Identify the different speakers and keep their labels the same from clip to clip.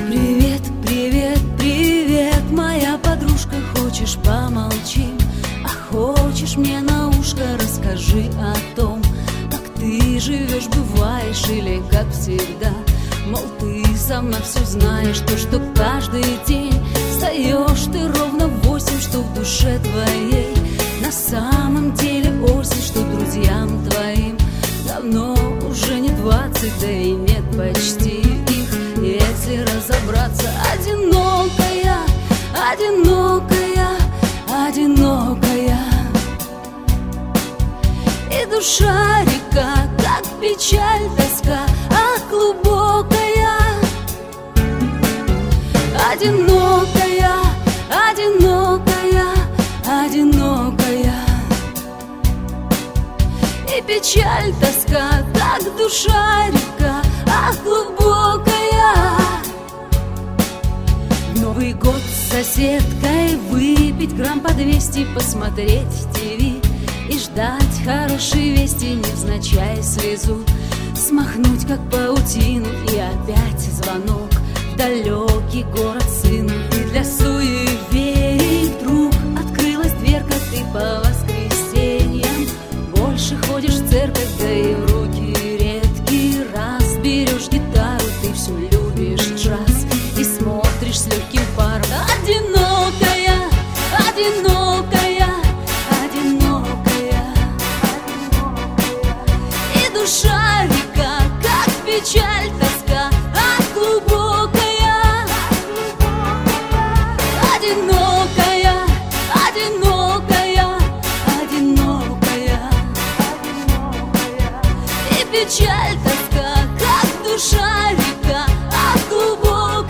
Speaker 1: Привет, привет, привет, моя подружка, хочешь помолчим? А хочешь мне на ушко расскажи о том, как ты живешь, бываешь или как всегда. Мол, ты сама все знаешь, то, что каждый день встаешь ты ровно в 8, что в душе твоей на самом деле осень, что друзьям твоим давно уже не 20, да и нет почти их. Если разобраться, одинокая, одинокая, одинокая. И душа река, как печаль, тоска, ах, глубокая. Одинокая, одинокая, одинокая. И печаль, тоска, как душа река, ах, глубокая. Новый год с соседкой выпить грамм по 200, посмотреть ТВ и ждать хорошей вести, невзначай слезу смахнуть, как паутину, и опять звонок в далекий город сыну. И для суеверий вдруг открылась дверка, ты по воскресеньям больше ходишь в церковь, да и в руки редкий раз берешь гитару, ты все любишь джаз и смотришь с легким паром. Одинокая, одинокая, одинокая, и душа река, как печаль, тоска, ах, глубокая. Одинокая, одинокая, одинокая. И печаль, тоска, как душа река, ах, глубокая.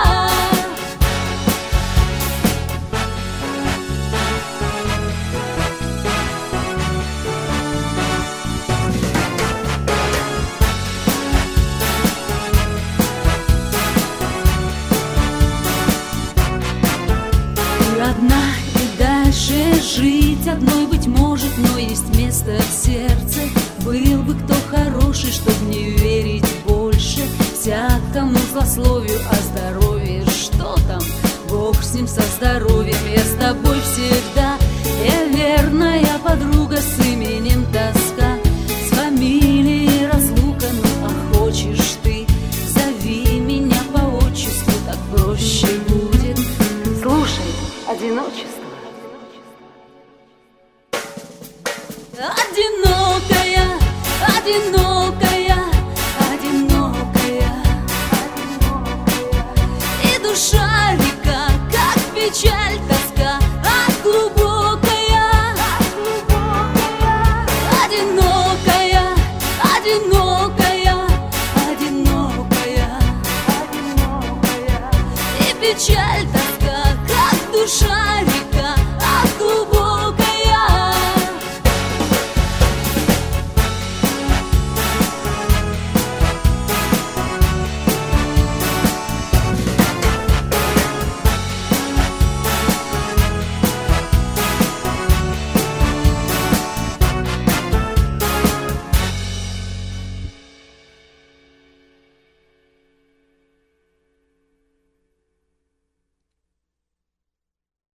Speaker 1: Одна и дальше жить одной, быть может, но есть место в сердце. Был бы кто хороший, чтоб не верить больше всякому злословию о здоровье. Что там, Бог с ним, со здоровьем. Я с тобой всегда, я верная подруга с именем тоска, с фамилией разлука. Ну а хочешь ты, зови меня по отчеству, так проще будет. Слушай, одиночество. Одинокая, одинокая, одинокая. И душа река, как печаль, тоска, ах, глубокая. Одинокая, одинокая, одинокая. И печаль, тоска, как душа река.